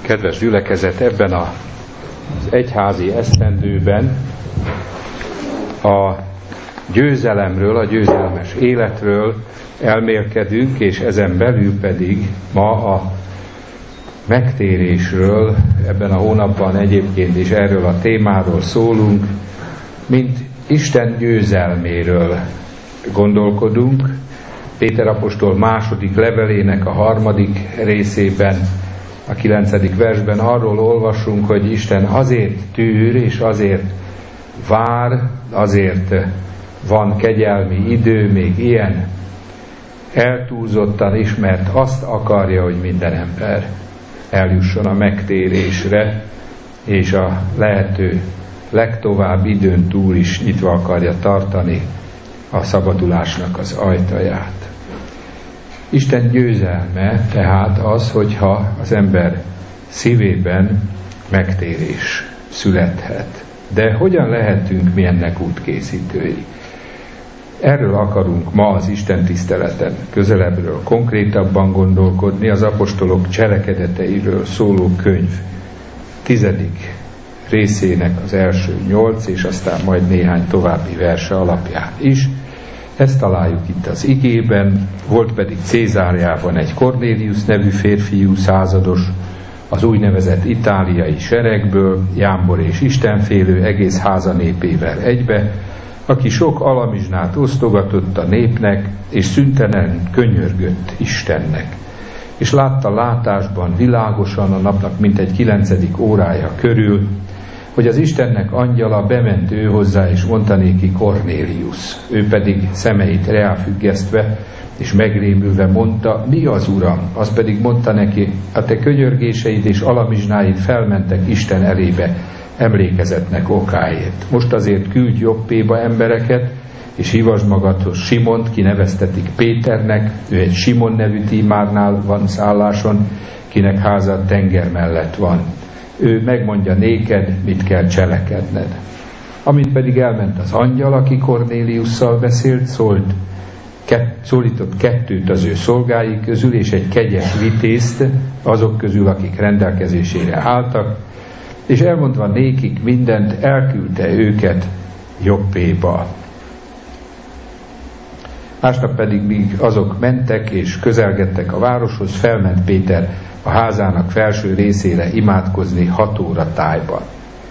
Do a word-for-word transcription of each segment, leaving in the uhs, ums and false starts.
Kedves gyülekezet, ebben az egyházi esztendőben a győzelemről, a győzelmes életről elmélkedünk, és ezen belül pedig ma a megtérésről, ebben a hónapban egyébként is erről a témáról szólunk, mint Isten győzelméről gondolkodunk. Péter apostol második levelének a harmadik részében, a kilencedik versben arról olvasunk, hogy Isten azért tűr és azért vár, azért van kegyelmi idő, még ilyen eltúlzottan is, mert azt akarja, hogy minden ember eljusson a megtérésre, és a lehető legtovább időn túl is nyitva akarja tartani a szabadulásnak az ajtaját. Isten győzelme tehát az, hogyha az ember szívében megtérés születhet. De hogyan lehetünk mi ennek útkészítői? Erről akarunk ma az Isten tiszteleten közelebbről konkrétabban gondolkodni, az apostolok cselekedeteiről szóló könyv tizedik részének az első nyolc, és aztán majd néhány további verse alapján is. Ezt találjuk itt az igében. Volt pedig Cézáreában egy Kornélius nevű férfiú, százados, az úgynevezett itáliai seregből, jámbor és istenfélő, egész háza népével egybe, aki sok alamizsnát osztogatott a népnek, és szüntelen könyörgött Istennek. És látta látásban világosan a napnak mintegy kilencedik órája körül, hogy az Istennek angyala bement ő hozzá, és mondta néki: Kornélius. Ő pedig szemeit reáfüggesztve és megrémülve mondta: mi az, Uram? Az pedig mondta neki: a te könyörgéseid és alamizsnáid felmentek Isten elébe emlékezetnek okáért. Most azért küldj Jobbéba embereket, és hívasd magadhoz Simont, ki neveztetik Péternek, ő egy Simon nevű tímárnál van szálláson, kinek háza tenger mellett van. Ő megmondja néked, mit kell cselekedned. Amint pedig elment az angyal, aki Kornéliusszal beszélt, szólt, kett, szólított kettőt az ő szolgái közül, és egy kegyes vitézt azok közül, akik rendelkezésére álltak, és elmondva nékik mindent, elküldte őket Jobbéba. Másnap pedig, míg azok mentek és közelgettek a városhoz, felment Péter a házának felső részére imádkozni hat óra tájban.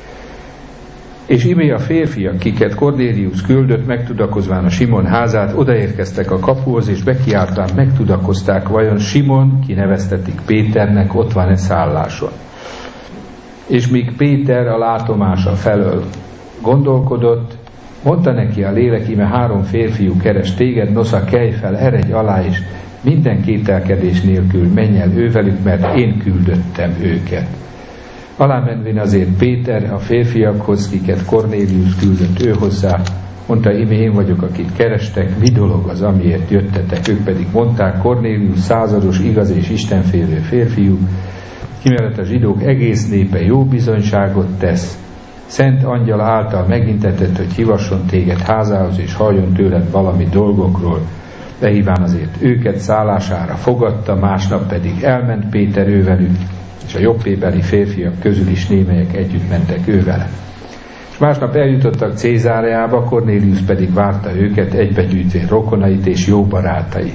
És imé a férfiak, kiket Kornélius küldött, megtudakozván a Simon házát, odaérkeztek a kapuhoz, és bekiáltván megtudakozták, vajon Simon, ki neveztetik Péternek, ott van-e szálláson. És míg Péter a látomása felől gondolkodott, mondta neki a lélek: íme három férfiú keres téged, nosza, kelj fel, eredj alá, és minden kételkedés nélkül menj el ővelük, mert én küldöttem őket. Alámenvén azért Péter a férfiakhoz, kiket Kornélius küldött ő hozzá, mondta: íme én vagyok, akit kerestek, mi dolog az, amiért jöttetek? Ők pedig mondták: Kornélius százados, igaz és istenfélő férfiú, ki mellett a zsidók egész népe jó bizonyságot tesz, szent angyal által megintetett, hogy hívasson téged házához, és halljon tőled valami dolgokról. Behíván azért őket szállására fogadta, másnap pedig elment Péter ővelük, és a jobbébeli férfiak közül is némelyek együtt mentek ővele. És másnap eljutottak Cézáreába, Kornélius pedig várta őket, egybegyűjtvén rokonait és jó barátait.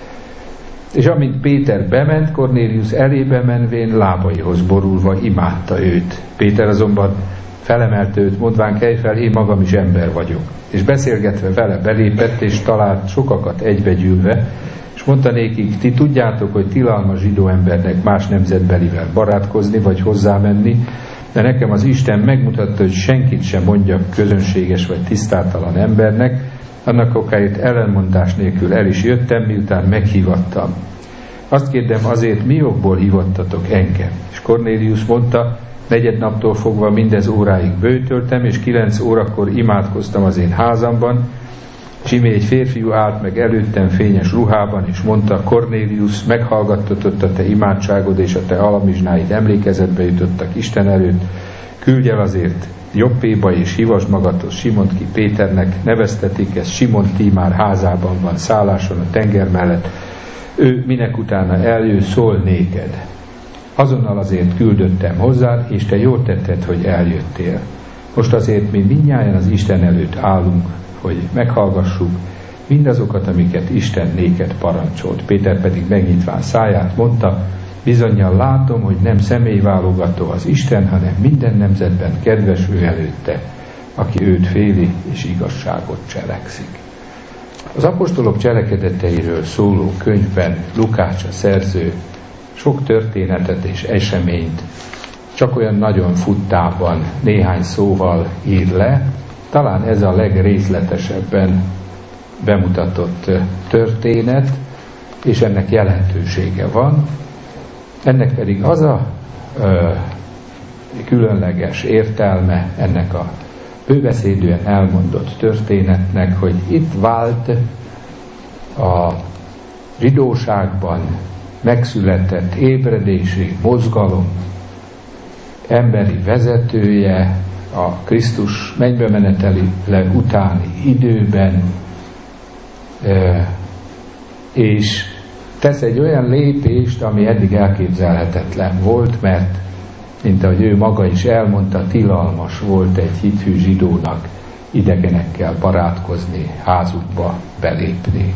És amint Péter bement, Kornélius elébe menvén lábaihoz borulva imádta őt. Péter azonban felemelte őt, mondván: kelj fel, én magam is ember vagyok. És beszélgetve vele belépett, és talált sokakat egybegyűlve, és mondta nékik: ti tudjátok, hogy tilalmas zsidó embernek más nemzetbelivel barátkozni, vagy hozzámenni, de nekem az Isten megmutatta, hogy senkit sem mondjak közönséges vagy tisztátalan embernek, annak okáért ellenmondás nélkül el is jöttem, miután meghívattam. Azt kérdem azért, mi okból hívattatok engem? És Kornélius mondta: negyed naptól fogva mindez óráig böjtöltem, és kilenc órakor imádkoztam az én házamban, és imé egy férfiú állt meg előttem fényes ruhában, és mondta: Kornélius, meghallgattatott a te imádságod, és a te alamizsnáid emlékezetbe jutottak Isten előtt, küldj el azért Jobbéba, és hívasd magadhoz Simont, ki Péternek neveztetik, ez Simon tímár házában van szálláson a tenger mellett, ő minek utána eljő, szól néked. Azonnal azért küldöttem hozzá, és te jól tetted, hogy eljöttél. Most azért mi mindnyájan az Isten előtt állunk, hogy meghallgassuk mindazokat, amiket Isten néked parancsolt. Péter pedig megnyitván száját mondta, bizonnyal látom, hogy nem személyválogató az Isten, hanem minden nemzetben kedves ő előtte, aki őt féli és igazságot cselekszik. Az apostolok cselekedeteiről szóló könyvben Lukács a szerző sok történetet és eseményt csak olyan nagyon futtában néhány szóval ír le, talán ez a legrészletesebben bemutatott történet, és ennek jelentősége van. Ennek pedig az a ö, különleges értelme ennek a bőbeszédűen elmondott történetnek, hogy itt vált a zsidóságban megszületett ébredési mozgalom emberi vezetője a Krisztus mennybe menetele utáni időben, és tesz egy olyan lépést, ami eddig elképzelhetetlen volt, mert mint ahogy ő maga is elmondta, tilalmas volt egy hithű zsidónak idegenekkel barátkozni, házukba belépni.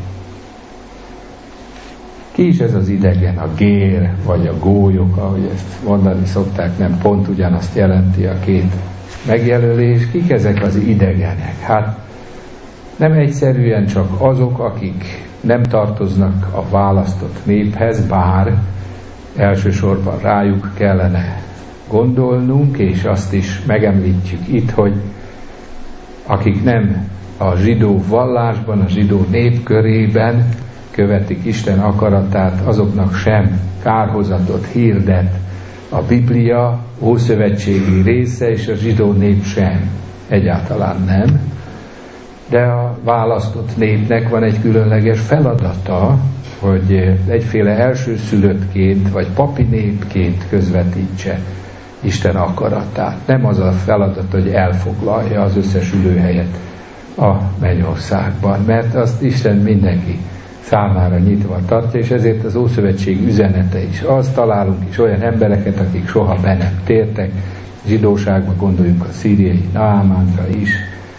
Ki is ez az idegen, a gér vagy a gólyok, ahogy ezt mondani szokták, nem pont ugyanazt jelenti a két megjelölés. Kik ezek az idegenek? Hát nem egyszerűen csak azok, akik nem tartoznak a választott néphez, bár elsősorban rájuk kellene gondolnunk, és azt is megemlítjük itt, hogy akik nem a zsidó vallásban, a zsidó nép körében követik Isten akaratát, azoknak sem kárhozatot hirdet a Biblia ószövetségi része, és a zsidó nép sem, egyáltalán nem. De a választott népnek van egy különleges feladata, hogy egyféle elsőszülöttként, vagy papi népként közvetítse Isten akaratát. Nem az a feladat, hogy elfoglalja az összes ülőhelyet a mennyországban, mert azt Isten mindenki számára nyitva tartja, és ezért az Ószövetség üzenete is az, találunk is olyan embereket, akik soha be nem tértek, zsidóságba gondoljunk a szíriai Naámánra is,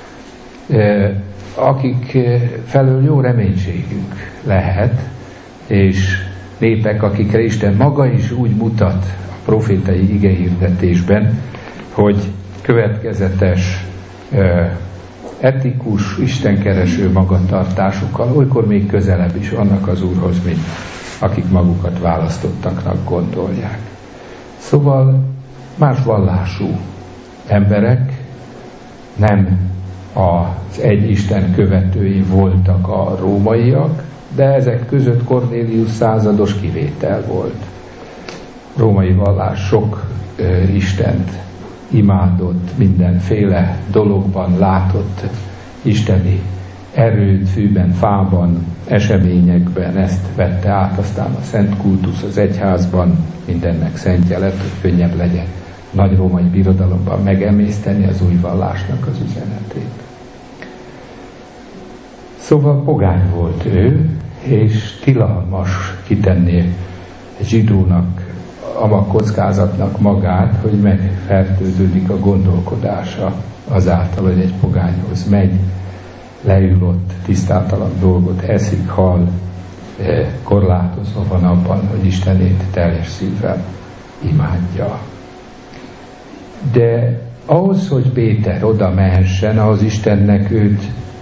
akik felől jó reménységünk lehet, és népek, akikre Isten maga is úgy mutat a profétai igehirdetésben, hogy következetes, etikus, istenkereső magatartásukkal olykor még közelebb is vannak az Úrhoz, mint akik magukat választottaknak gondolják. Szóval más vallású emberek, nem az egy Isten követői voltak a rómaiak, de ezek között Kornélius százados kivétel volt. Római vallás sok ö, Istent imádott, mindenféle dologban látott isteni erőt, fűben, fában, eseményekben, ezt vette át, aztán a szent kultusz az egyházban mindennek szentje lett, hogy könnyebb legyen nagy római birodalomban megemészteni az új vallásnak az üzenetét. Szóval pogány volt ő, és tilalmas kitenni egy zsidónak, a kockázatnak magát, hogy megfertőződik a gondolkodása azáltal, hogy egy pogányhoz megy, leül ott, tisztátalan dolgot eszik, hal, korlátozva van abban, hogy Istenét teljes szívvel imádja. De ahhoz, hogy Péter oda mehessen, ahhoz Istennek őt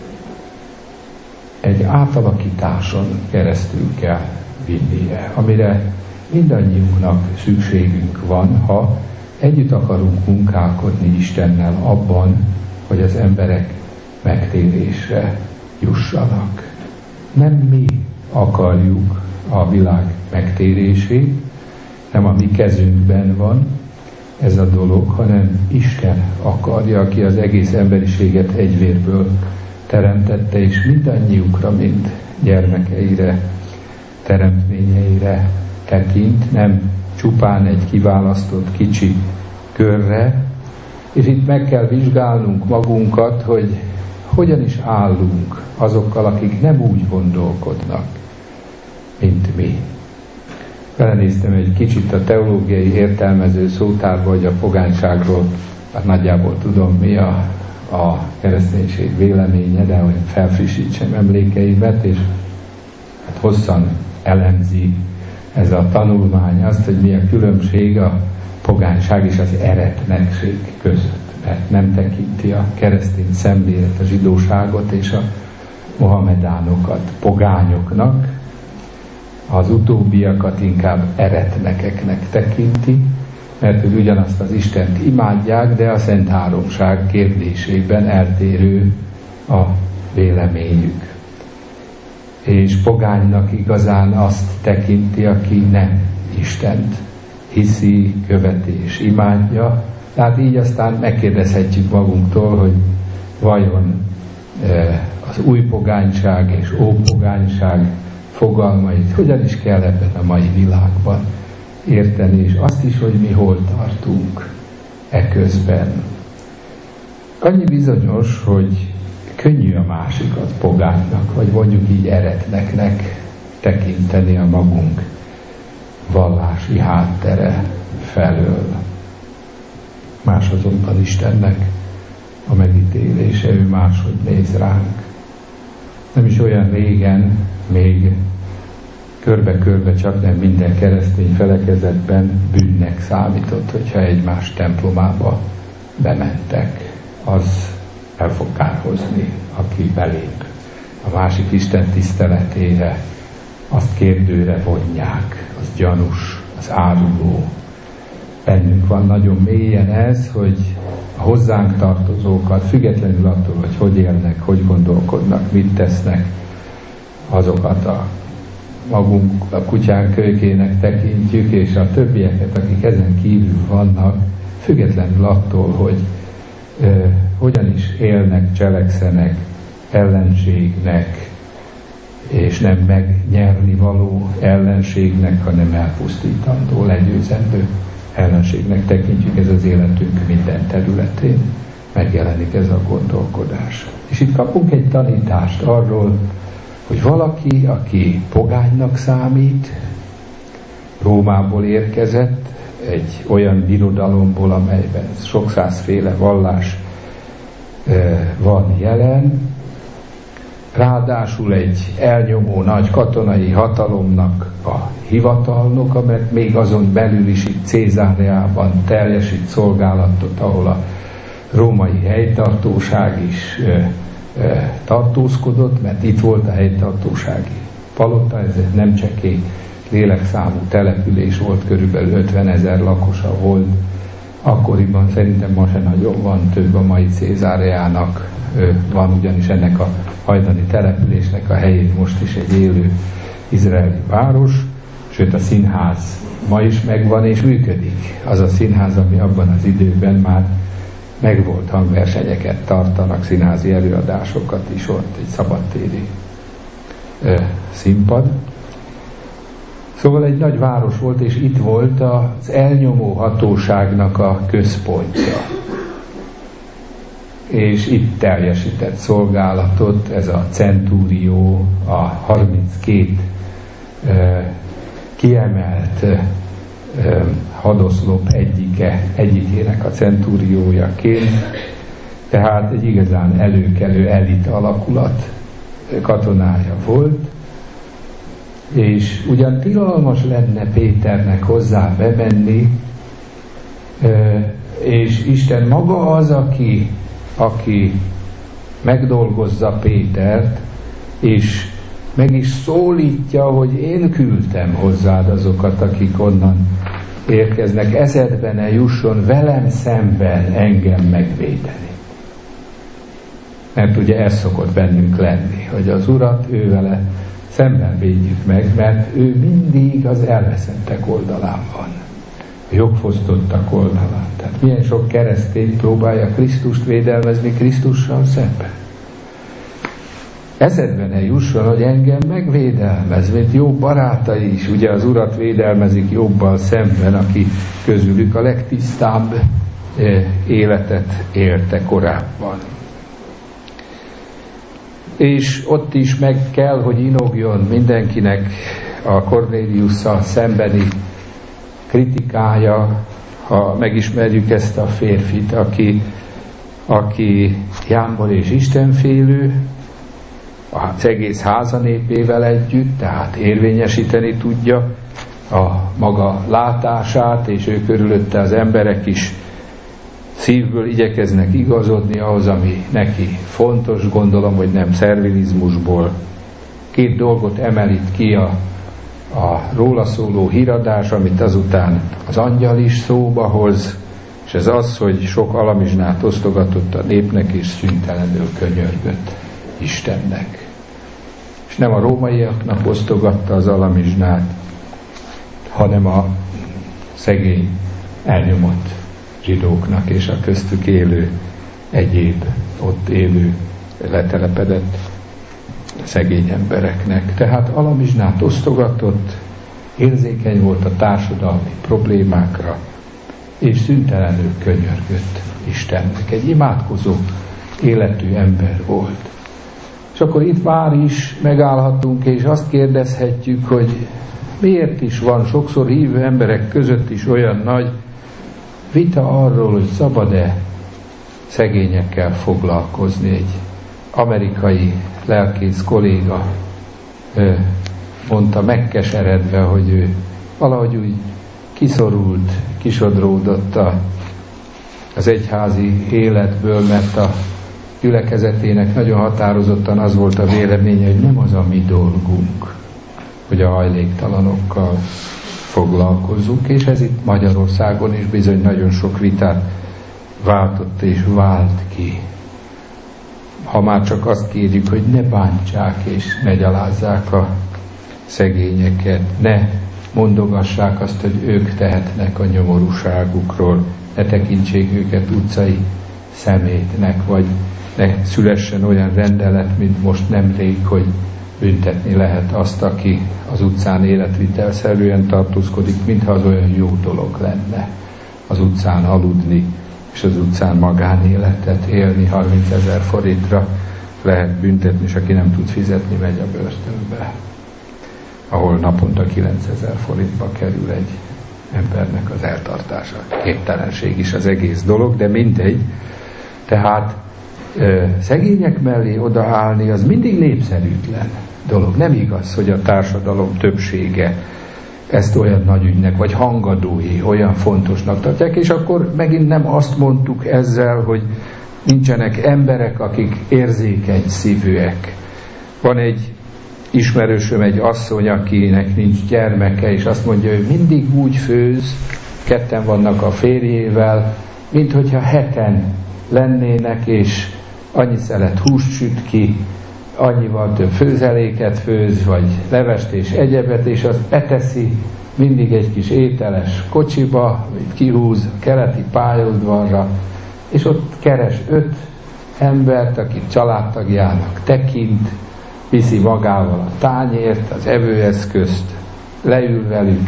egy átalakításon keresztül kell vinnie, amire mindannyiunknak szükségünk van, ha együtt akarunk munkálkodni Istennel abban, hogy az emberek megtérésre jussanak. Nem mi akarjuk a világ megtérését, nem a mi kezünkben van ez a dolog, hanem Isten akarja, aki az egész emberiséget egyvérből teremtette, és mindannyiukra, mint gyermekeire, teremtményeire tekint, nem csupán egy kiválasztott kicsi körre, és itt meg kell vizsgálnunk magunkat, hogy hogyan is állunk azokkal, akik nem úgy gondolkodnak, mint mi. Belenéztem egy kicsit a teológiai értelmező szótárba, hogy a pogányságról, hát nagyjából tudom, mi a, a kereszténység véleménye, de hogy felfrissítsem emlékeimet, és hát hosszan elemzi ez a tanulmány azt, hogy mi a különbség a pogányság és az eretnekség között. Mert nem tekinti a keresztény szemlélet a zsidóságot és a mohamedánokat pogányoknak, az utóbbiakat inkább eretnekeknek tekinti, mert hogy ugyanazt az Istent imádják, de a Szent Háromság kérdésében eltérő a véleményük. És pogánynak igazán azt tekinti, aki nem Istent hiszi, követi és imádja. Tehát így aztán megkérdezhetjük magunktól, hogy vajon az új pogányság és ópogányság fogalmait hogyan is kell ebben a mai világban érteni, és azt is, hogy mi hol tartunk e közben. Annyi bizonyos, hogy könnyű a másikat pogánynak, vagy mondjuk így eretneknek tekinteni a magunk vallási háttere felől. Más azonban Istennek a megítélése, ő máshogy néz ránk. Nem is olyan régen, még körbe-körbe csak nem minden keresztény felekezetben bűnnek számított, hogyha egymás templomába bementek. Az el fog kárhozni, aki belép a másik Isten tiszteletére, azt kérdőre vonják, az gyanús, az áruló. Bennünk van nagyon mélyen ez, hogy a hozzánk tartozókat, függetlenül attól, hogy hogy élnek, hogy gondolkodnak, mit tesznek, azokat a magunk a kutyán kölykének tekintjük, és a többieket, akik ezen kívül vannak, függetlenül attól, hogy eh, hogyan is élnek, cselekszenek, ellenségnek, és nem megnyerni való ellenségnek, hanem elpusztítandó, legyőzendő ellenségnek tekintjük, ez az életünk minden területén megjelenik ez a gondolkodás. És itt kapunk egy tanítást arról, hogy valaki, aki pogánynak számít, Rómából érkezett, egy olyan birodalomból, amelyben sok százféle vallás e, van jelen, ráadásul egy elnyomó nagy katonai hatalomnak a hivatalnoka, mert még azon belül is itt Cézáreában teljesít szolgálatot, ahol a római helytartóság is e, e, tartózkodott, mert itt volt a helytartósági palota, ez nem csekély lélekszámú település volt, körülbelül ötvenezer lakosa volt. Akkoriban szerintem ma se nagyon van, több a mai Cézáreának van, ugyanis ennek a hajdani településnek a helyén most is egy élő izraeli város, sőt a színház ma is megvan és működik. Az a színház, ami abban az időben már megvolt, hangversenyeket tartanak, színházi előadásokat is, ott egy szabadtéri ö, színpad. Szóval egy nagy város volt, és itt volt az elnyomó hatóságnak a központja. És itt teljesített szolgálatot ez a centúrió, a harminckét eh, kiemelt eh, hadoszlop egyike, egyikének a centúriójaként. Tehát egy igazán előkelő elit alakulat katonája volt, és ugyan tilalmas lenne Péternek hozzá bemenni, és Isten maga az, aki, aki megdolgozza Pétert, és meg is szólítja, hogy én küldtem hozzád azokat, akik onnan érkeznek, eszedbe ne jusson velem szemben engem megvédeni. Mert ugye ez szokott bennünk lenni, hogy az Urat ő vele szemben védjük meg, mert ő mindig az elveszettek oldalán van, a jogfosztottak oldalán. Tehát milyen sok keresztény próbálja Krisztust védelmezni Krisztussal szemben. Eszedbe ne jusson, hogy engem megvédelmez, mint Jobb barátai is, ugye az Urat védelmezik Jobbal szemben, aki közülük a legtisztább életet élte korábban. És ott is meg kell, hogy inogjon mindenkinek a Kornéliusszal szembeni kritikája, ha megismerjük ezt a férfit, aki, aki jámbor és istenfélő, az egész házanépével együtt, tehát érvényesíteni tudja a maga látását, és ő körülötte az emberek is szívből igyekeznek igazodni ahhoz, ami neki fontos, gondolom, hogy nem szervilizmusból. Két dolgot emel itt ki a, a róla szóló híradás, amit azután az angyal is szóba hoz, és ez az, hogy sok alamizsnát osztogatott a népnek, és szüntelenül könyörgött Istennek. És nem a rómaiaknak osztogatta az alamizsnát, hanem a szegény, elnyomott zsidóknak és a köztük élő egyéb, ott élő, letelepedett szegény embereknek. Tehát alamizsnát osztogatott, érzékeny volt a társadalmi problémákra, és szüntelenül könyörgött Istennek. Egy imádkozó életű ember volt. És akkor itt már is megállhatunk, és azt kérdezhetjük, hogy miért is van sokszor hívő emberek között is olyan nagy vita arról, hogy szabad-e szegényekkel foglalkozni. Egy amerikai lelkész kolléga mondta megkeseredve, hogy ő valahogy úgy kiszorult, kisodródott az egyházi életből, mert a gyülekezetének nagyon határozottan az volt a véleménye, hogy nem az a mi dolgunk, hogy a hajléktalanokkal foglalkozzunk, és ez itt Magyarországon is bizony nagyon sok vitát váltott és vált ki. Ha már csak azt kérjük, hogy ne bántsák és ne gyalázzák a szegényeket, ne mondogassák azt, hogy ők tehetnek a nyomorúságukról, ne tekintsék őket utcai szemétnek, vagy ne szülessen olyan rendelet, mint most nemrég, hogy büntetni lehet azt, aki az utcán életvitelszerűen tartózkodik, mintha az olyan jó dolog lenne az utcán aludni, és az utcán magánéletet élni. harmincezer forintra lehet büntetni, és aki nem tud fizetni, megy a börtönbe, ahol naponta kilencezer forintba kerül egy embernek az eltartása. Képtelenség is az egész dolog, de mindegy. Tehát szegények mellé odaállni az mindig népszerűtlen dolog. Nem igaz, hogy a társadalom többsége ezt olyan nagy ügynek, vagy hangadói olyan fontosnak tartják, és akkor megint nem azt mondtuk ezzel, hogy nincsenek emberek, akik érzékeny szívűek. Van egy ismerősöm, egy asszony, akinek nincs gyermeke, és azt mondja, hogy mindig úgy főz, ketten vannak a férjével, mint hogyha heten lennének, és annyi szelet húst süt ki, annyival több főzeléket főz, vagy levest és egyebet, és azt beteszi mindig egy kis ételes kocsiba, vagy kihúz a keleti pályaudvarra, és ott keres öt embert, akit családtagjának tekint, viszi magával a tányért, az evőeszközt, leül velük,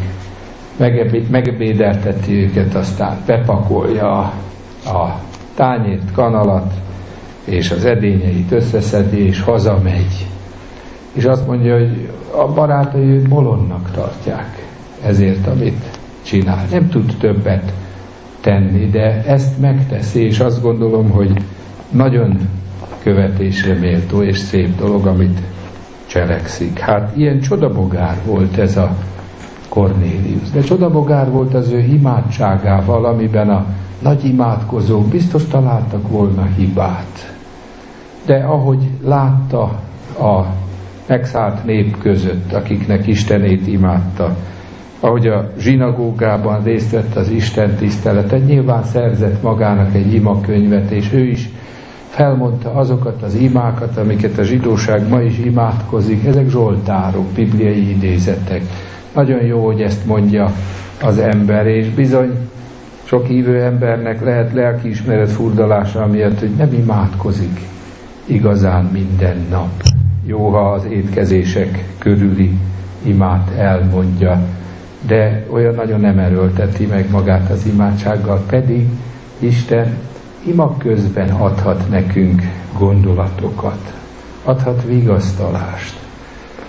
megebédelteti őket, aztán bepakolja a tányért, kanalat, és az edényeit összeszedi, és hazamegy. És azt mondja, hogy a barátai őt bolondnak tartják ezért, amit csinál. Nem tud többet tenni, de ezt megteszi, és azt gondolom, hogy nagyon követésre méltó és szép dolog, amit cselekszik. Hát ilyen csodabogár volt ez a Kornélius, de csodabogár volt az ő imádságával, amiben a nagy imádkozók biztos találtak volna hibát. De ahogy látta a megszállt nép között, akiknek Istenét imádta, ahogy a zsinagógában részt vett az Isten tiszteleten, nyilván szerzett magának egy imakönyvet, és ő is felmondta azokat az imákat, amiket a zsidóság ma is imádkozik. Ezek zsoltárok, bibliai idézetek. Nagyon jó, hogy ezt mondja az ember, és bizony sok hívő embernek lehet lelkiismeret furdalása miatt, hogy nem imádkozik igazán minden nap. Jó, ha az étkezések körüli imát elmondja, de olyan nagyon nem erőlteti meg magát az imádsággal, pedig Isten ima közben adhat nekünk gondolatokat, adhat vigasztalást,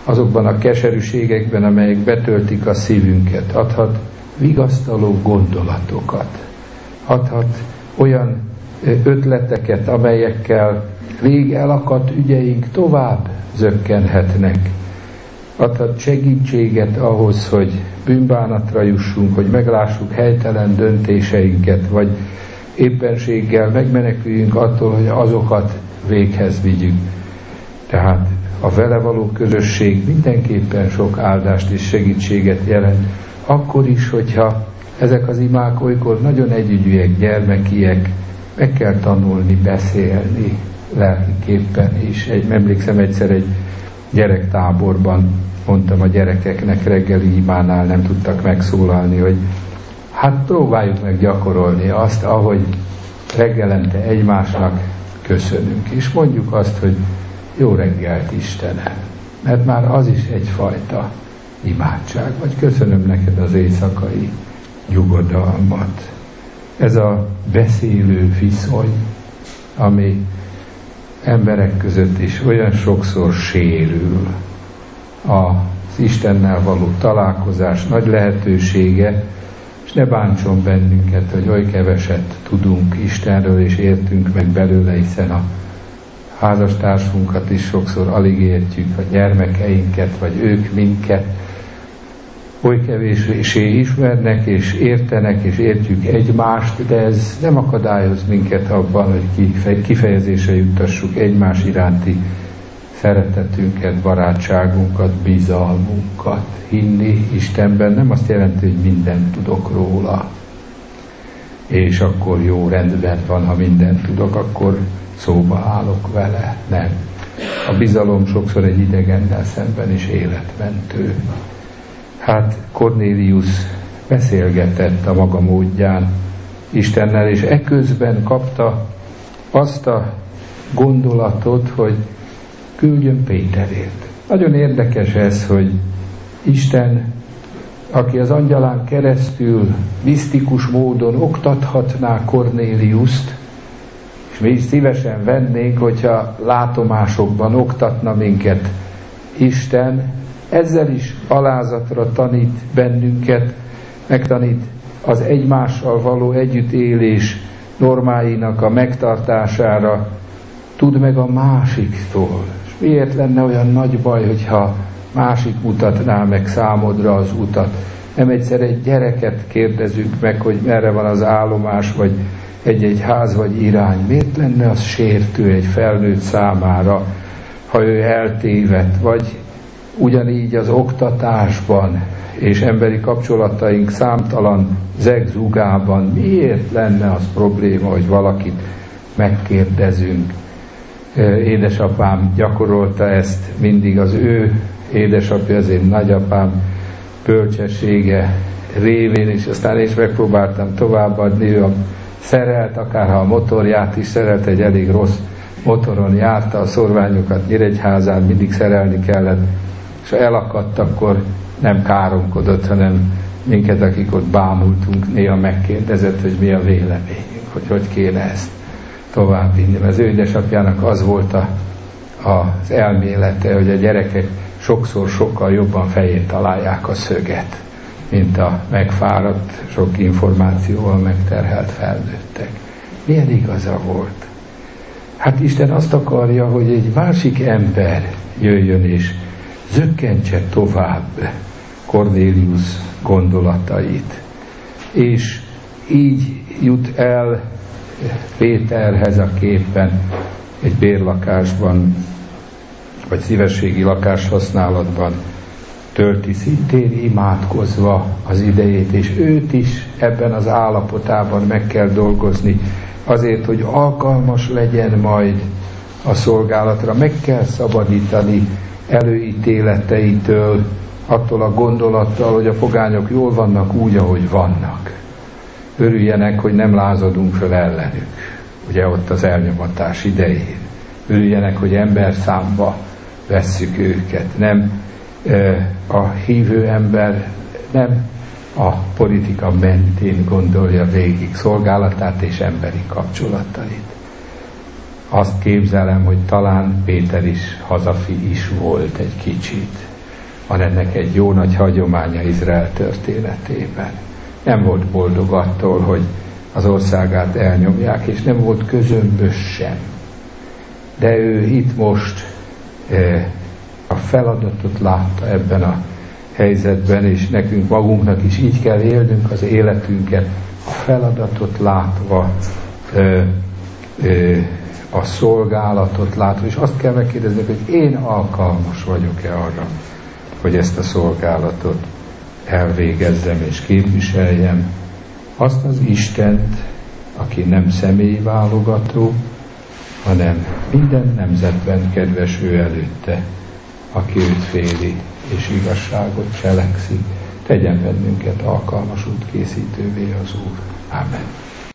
azokban a keserűségekben, amelyek betöltik a szívünket. Adhat vigasztaló gondolatokat. Adhat olyan ötleteket, amelyekkel rég elakadt ügyeink tovább zökkenhetnek. Adhat segítséget ahhoz, hogy bűnbánatra jussunk, hogy meglássuk helytelen döntéseinket, vagy éppenséggel megmeneküljünk attól, hogy azokat véghez vigyük. Tehát a vele való közösség mindenképpen sok áldást és segítséget jelent, akkor is, hogyha ezek az imák olykor nagyon együgyűek, gyermekiek, meg kell tanulni, beszélni lelkiképpen is. Egy, emlékszem egyszer egy gyerektáborban mondtam a gyerekeknek, reggeli imánál nem tudtak megszólalni, hogy hát próbáljuk meg gyakorolni azt, ahogy reggelente egymásnak köszönünk, és mondjuk azt, hogy jó reggelt Istenem, mert már az is egyfajta imádság, vagy köszönöm neked az éjszakai nyugodalmat. Ez a beszélő viszony, ami emberek között is olyan sokszor sérül. Az Istennel való találkozás nagy lehetősége, és ne bántson bennünket, hogy oly keveset tudunk Istenről és értünk meg belőle, hiszen a házastársunkat is sokszor alig értjük, a gyermekeinket, vagy ők minket oly kevéssé ismernek és értenek és értjük egymást, de ez nem akadályoz minket abban, hogy kifejezésre juttassuk egymás iránti szeretetünket, barátságunkat, bizalmunkat. Hinni Istenben nem azt jelenti, hogy mindent tudok róla, és akkor jó, rendben van, ha mindent tudok, akkor szóba állok vele. Nem. A bizalom sokszor egy idegennel szemben is életmentő. Hát Kornélius beszélgetett a maga módján Istennel, és eközben kapta azt a gondolatot, hogy küldjön Péterért. Nagyon érdekes ez, hogy Isten, aki az angyalán keresztül misztikus módon oktathatná Kornéliust, és mi is szívesen vennénk, hogyha látomásokban oktatna minket Isten, ezzel is alázatra tanít bennünket, megtanít az egymással való együttélés normáinak a megtartására, tud meg a másiktól. És miért lenne olyan nagy baj, hogyha másik mutatná meg számodra az utat? Nem egyszer egy gyereket kérdezünk meg, hogy merre van az állomás, vagy egy-egy ház, vagy irány. Miért lenne az sértő egy felnőtt számára, ha ő eltévedt, vagy ugyanígy az oktatásban és emberi kapcsolataink számtalan zegzugában miért lenne az probléma, hogy valakit megkérdezünk? Édesapám gyakorolta ezt mindig, az ő édesapja, az én nagyapám bölcsessége révén, és aztán is megpróbáltam továbbadni, ő a szerelt, akárha a motorját is szerelt, egy elég rossz motoron járta, a szorványokat Nyíregyházán mindig szerelni kellett, és ha elakadt, akkor nem káromkodott, hanem minket, akik ott bámultunk, néha megkérdezett, hogy mi a véleményünk, hogy hogy kéne ezt továbbvinni. Mert az ő édesapjának az volt a, az elmélete, hogy a gyerekek sokszor sokkal jobban fején találják a szöget, mint a megfáradt, sok információval megterhelt felnőttek. Milyen igaza volt? Hát Isten azt akarja, hogy egy másik ember jöjjön és zökkentse tovább Kornélius gondolatait. És így jut el Péterhez a képen, egy bérlakásban, vagy szívességi lakáshasználatban tölti szintén imádkozva az idejét, és őt is ebben az állapotában meg kell dolgozni, azért, hogy alkalmas legyen majd a szolgálatra. Meg kell szabadítani előítéleteitől, attól a gondolattal, hogy a pogányok jól vannak úgy, ahogy vannak. Örüljenek, hogy nem lázadunk föl ellenük, ugye ott az elnyomatás idején. Örüljenek, hogy ember számba vesszük őket. Nem e, a hívő ember nem a politika mentén gondolja végig szolgálatát és emberi kapcsolatait. Azt képzelem, hogy talán Péter is hazafi is volt egy kicsit. van ennek egy jó nagy hagyománya Izrael történetében. Nem volt boldog attól, hogy az országát elnyomják, és nem volt közömbös sem. De ő itt most e, a feladatot látta ebben a helyzetben, és nekünk magunknak is így kell élnünk az életünket, a feladatot látva, e, e, a szolgálatot látva, és azt kell megkérdezni, hogy én alkalmas vagyok-e arra, hogy ezt a szolgálatot elvégezzem és képviseljem. Azt az Istent, aki nem személyválogató, hanem minden nemzetben kedves ő előtte, aki őt féli és igazságot cselekszik, tegyen bennünket alkalmas útkészítővé az Úr. Amen.